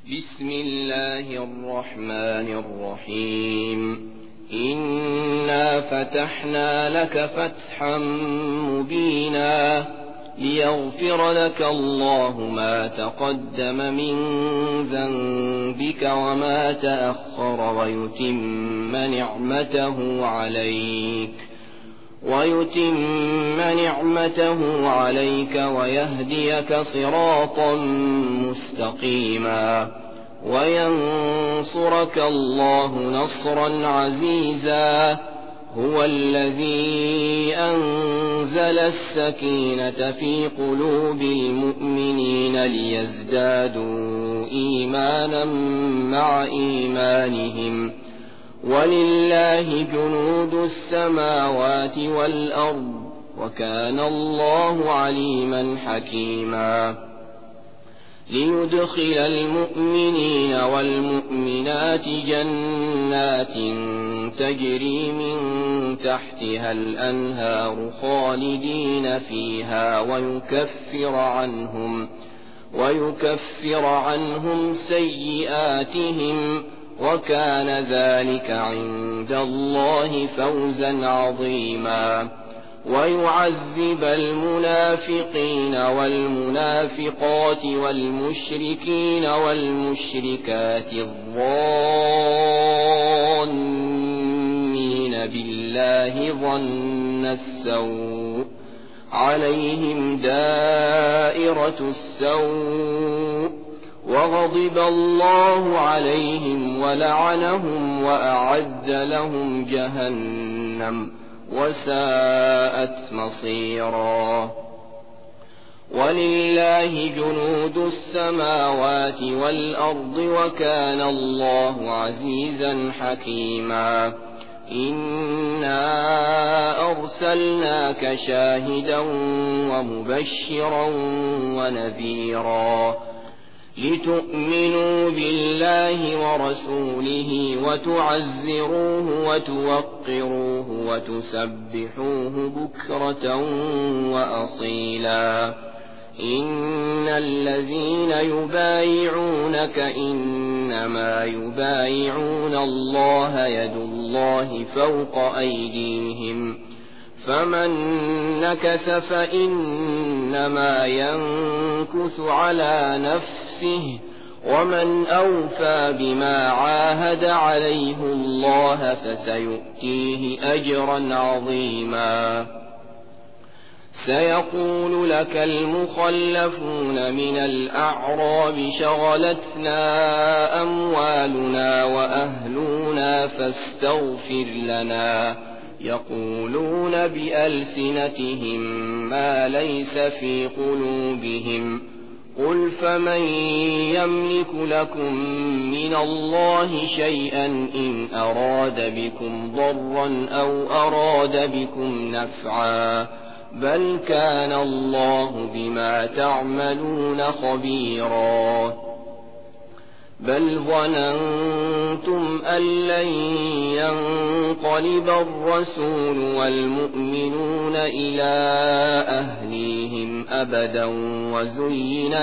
بسم الله الرحمن الرحيم إنا فتحنا لك فتحا مبينا ليغفر لك الله ما تقدم من ذنبك وما تأخر ويتم نعمته عليك ويهديك صراطا مستقيما وينصرك الله نصرا عزيزا. هو الذي أنزل السكينة في قلوب المؤمنين ليزدادوا إيمانا مع إيمانهم ولله جنود السماوات والأرض وكان الله عليما حكيما. ليدخل المؤمنين والمؤمنات جنات تجري من تحتها الأنهار خالدين فيها ويكفر عنهم سيئاتهم وكان ذلك عند الله فوزا عظيما. ويعذب المنافقين والمنافقات والمشركين والمشركات الظانين بالله ظن السوء عليهم دائرة السوء وغضب الله عليهم ولعنهم وأعد لهم جهنم وساءت مصيرا. ولله جنود السماوات والأرض وكان الله عزيزا حكيما. إنا أرسلناك شاهدا ومبشرا ونذيرا لتؤمنوا بالله ورسوله وتعزروه وتوقروه وتسبحوه بكرة وأصيلا. إن الذين يبايعونك إنما يبايعون الله يد الله فوق أيديهم فمن نكث فإنما ينكث على نفسه ومن أوفى بما عاهد عليه الله فسيؤتيه أجرا عظيما. سيقول لك المخلفون من الأعراب شغلتنا أموالنا وأهلنا فاستغفر لنا يقولون بألسنتهم ما ليس في قلوبهم قل فمن يملك لكم من الله شيئا إن أراد بكم ضرا أو أراد بكم نفعا بل كان الله بما تعملون خبيرا. بل ظننتم أن لن ينقلب الرسول والمؤمنون إلى أهليهم أبدا وزين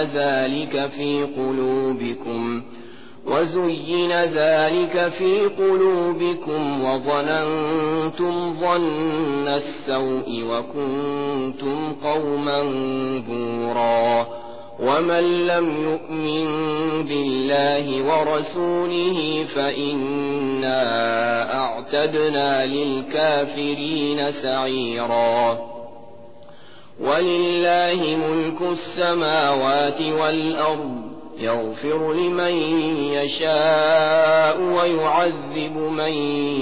ذلك في قلوبكم وظننتم ظن السوء وكنتم قوما بورا. ومن لم يؤمن بالله ورسوله فإنا أعتدنا للكافرين سعيرا. ولله ملك السماوات والأرض يغفر لمن يشاء ويعذب من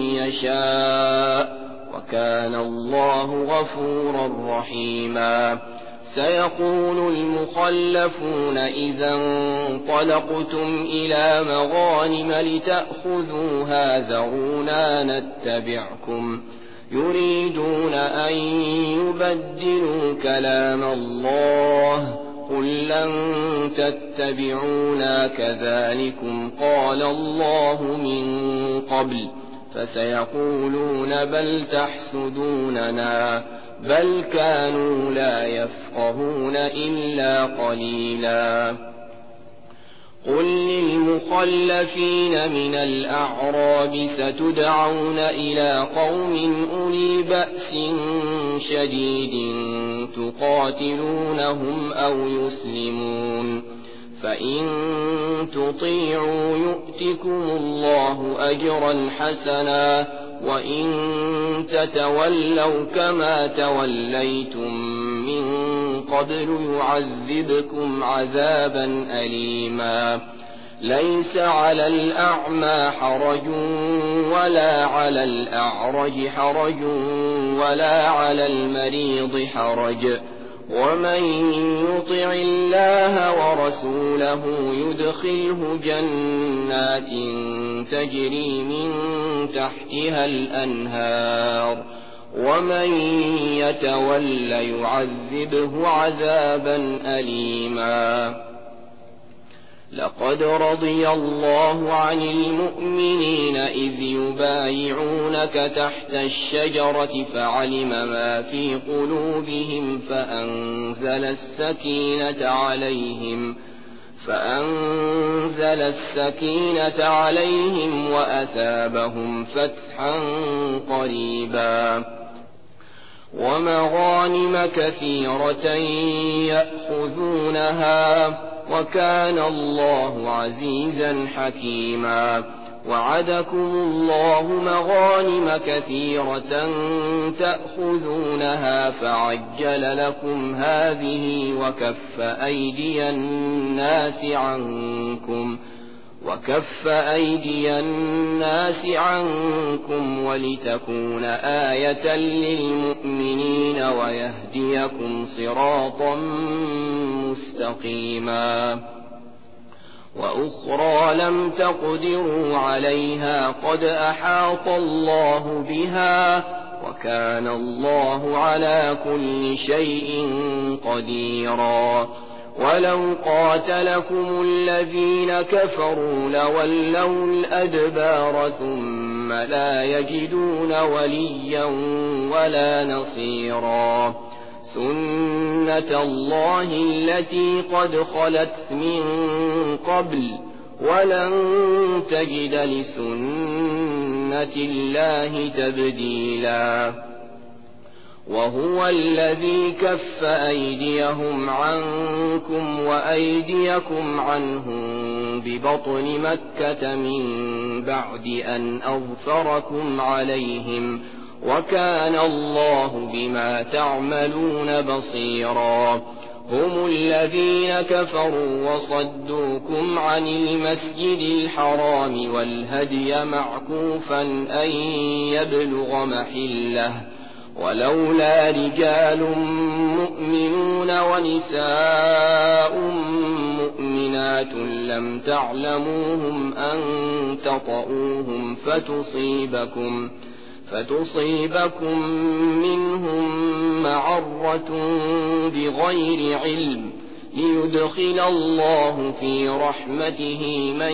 يشاء وكان الله غفورا رحيما. سيقول المخلفون إذا انطلقتم إلى مغانم لتأخذوها ذرونا نتبعكم يريدون أن يبدلوا كلام الله قل لن تتبعونا كذلكم قال الله من قبل فسيقولون بل تحسدوننا بل كانوا لا يفقهون إلا قليلا. قل للمخلفين من الأعراب ستدعون إلى قوم أولي بأس شديد تقاتلونهم أو يسلمون فإن تطيعوا يؤتكم الله أجرا حسنا وإن تتولوا كما توليتم من قبل يعذبكم عذابا أليما ليس على الأعمى حرج ولا على الأعرج حرج ولا على المريض حرج ومن يطع الله ورسوله يدخله جنات تجري من تحتها الأنهار ومن يتول يعذبه عذابا أليما لقد رضي الله عن المؤمنين إذ يبايعونك تحت الشجرة فعلم ما في قلوبهم فأنزل السكينة عليهم وأثابهم فتحا قريبا ومغانم كثيرة يأخذونها وكان الله عزيزا حكيما وعدكم الله مغانم كثيرة تأخذونها فعجل لكم هذه وكف أيدي الناس عنكم ولتكون آية للمؤمنين ويهديكم صراطا مستقيما وأخرى لم تقدروا عليها قد أحاط الله بها وكان الله على كل شيء قديرا ولو قاتلكم الذين كفروا لولوا الأدبار ثم لا يجدون وليا ولا نصيرا سنة الله التي قد خلت من قبل ولن تجد لسنة الله تبديلا وهو الذي كف أيديهم عنكم وأيديكم عنهم ببطن مكة من بعد أن أظفركم عليهم وكان الله بما تعملون بصيرا هم الذين كفروا وصدوكم عن المسجد الحرام والهدي معكوفا أن يبلغ محله ولولا رجال مؤمنون ونساء مؤمنات لم تعلموهم أن تطؤوهم فتصيبكم منهم معرة بغير علم ليدخل الله في رحمته من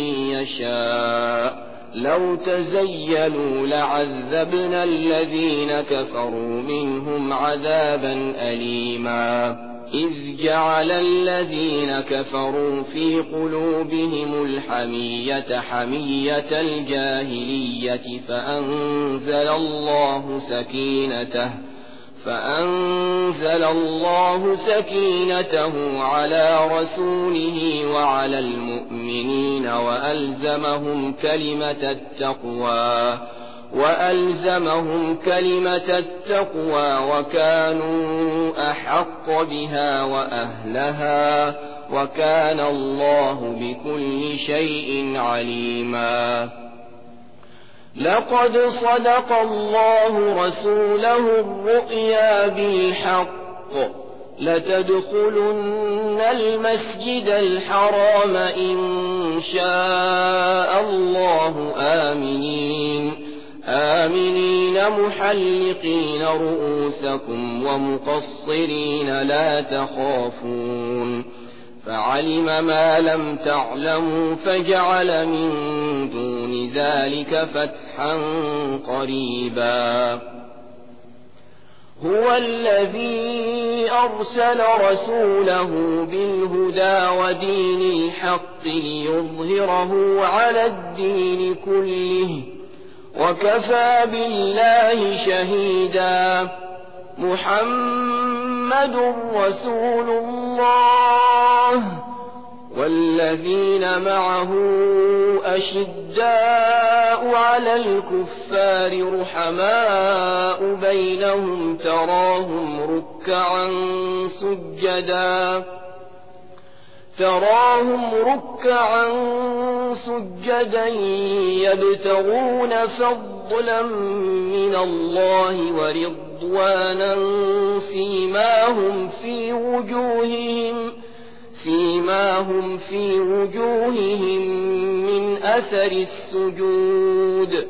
يشاء لو تزيلوا لعذبنا الذين كفروا منهم عذابا أليما إذ جعل الذين كفروا في قلوبهم الحمية حمية الجاهلية فأنزل الله سكينته على رسوله وعلى المؤمنين وألزمهم كلمة التقوى وكانوا أحق بها وأهلها وكان الله بكل شيء عليما لقد صدق الله رسوله الرؤيا بالحق لتدخلن المسجد الحرام إن شاء الله آمنين محلقين رؤوسكم ومقصرين لا تخافون فعلم ما لم تعلموا فجعل من دون ذلك فتحا قريبا هو الذي أرسل رسوله بالهدى ودين الحق ليظهره على الدين كله وكفى بالله شهيدا محمد رسول الله والذين معه أشداء على الكفار رحماء بينهم تراهم ركعا سجدا يبتغون فضلا من الله ورضوانا سيماهم في وجوههم من أثر السجود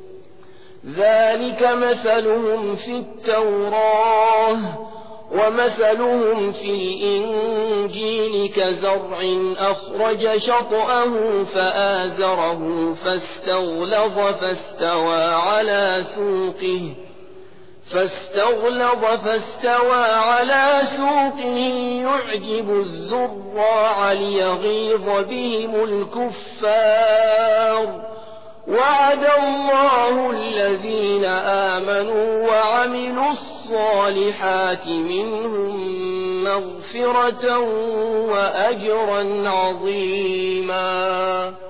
ذلك مثلهم في التوراة ومثلهم في الإنجيل كزرع أخرج شطأه فآزره فاستغلظ فاستوى على سوقه يعجب الزراع ليغيظ بهم الكفار وعد الله الذين آمنوا وعملوا الصالحات منهم مغفرة وأجرا عظيما